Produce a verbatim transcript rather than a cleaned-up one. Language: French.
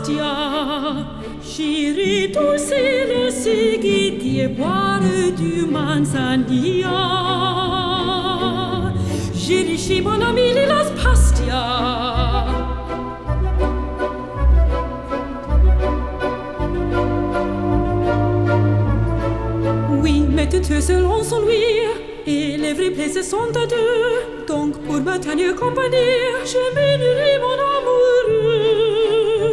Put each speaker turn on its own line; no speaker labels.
pastia. Chérie douce le seguitier boire du manzanilla. Girishi mon ami las pastia. Oui, mais toutes selon son lui, et les vrais plaisirs sont à deux. Donc pour me tenir compagnie, je m'énurie mon amoureux.